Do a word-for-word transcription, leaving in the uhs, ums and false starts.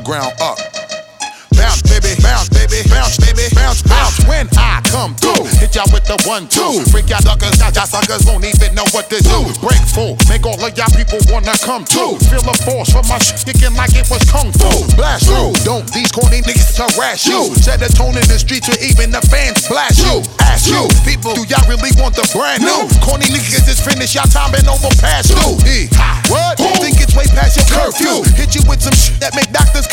ground up. Bounce, baby, bounce, baby, bounce, baby, bounce, bounce. When I come through, hit y'all with the one, two. Freak y'all suckers, now y'all suckers won't even know what to do. Break full, make all of y'all people wanna come too. Feel the force for my shit kicking like it was kung fu. Blast through, don't these corny niggas harass you. Set the tone in the streets where even the fans blast you. Ask you, people, do y'all really want the brand new? Corny niggas just finished y'all time and over past you. E, what? Think it's way past your curfew. Hit you with some shit that make doctors